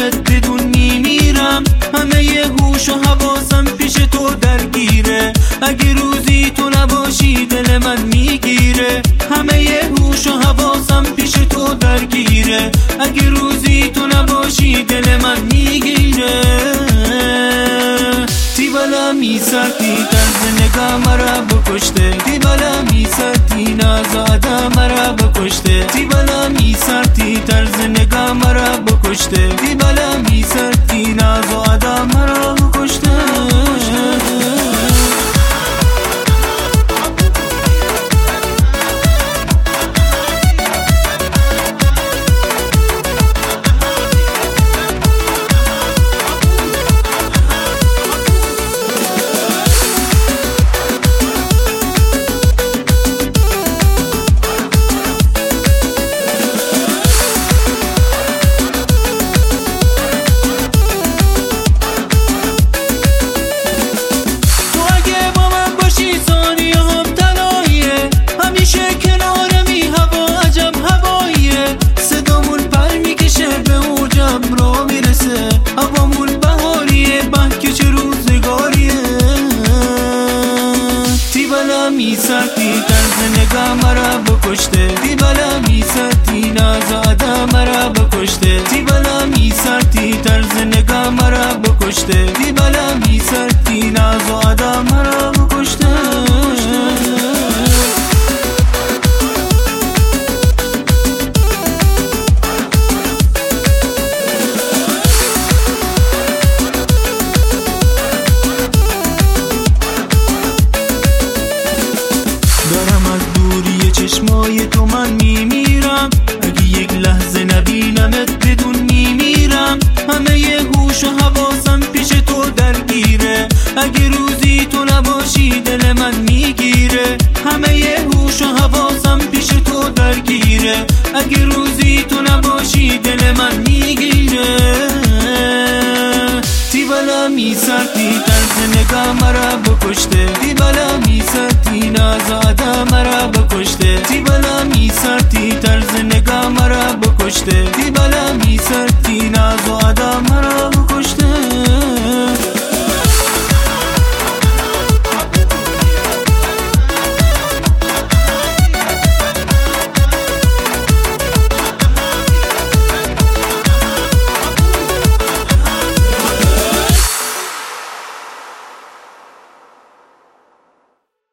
میبینمت بدون میمیرم. همه ی هوش و حواسم پیش تو درگیره، اگه روزی تو نباشی دل من میگیره. همه ی هوش و حواسم پیش تو درگیره، اگه روزی تو نباشی دل من میگیره. تی بالا میسرتی طرز نگاه مرا بکشته، تی بالا میسرتی ناز آدم مرا بکشته، تی بالا میسرتی طرز نگاه مرا بکشته، تی بالا میسرتی ناز آدم مرا بکشته. میسرتی طرز نگاه مرا بکشته، تی بالا میسرتی ناز آدم مرا بکشته، تی بالا میسرتی طرز نگاه مرا بکشته، تی بالا میسرتی ناز آدم مرا بکشته. چشمای تو من میمیرم، اگه یک لحظه نبینمت بدون میمیرم. همه ی هوش و حواسم پیش تو درگیره، اگه روزی تو نباشی دل من میگیره. همه ی هوش و حواسم پیش تو درگیره، اگه روزی تو نباشی دل من میگیره. تی بالا میسرتی طرز نگاه مرا بکشته، تی بالا میسرتی ناز آدم مرا بکشته، تی بالا میسرتی طرز نگاه مرا بکشته، تی بالا میسرتی ناز آدم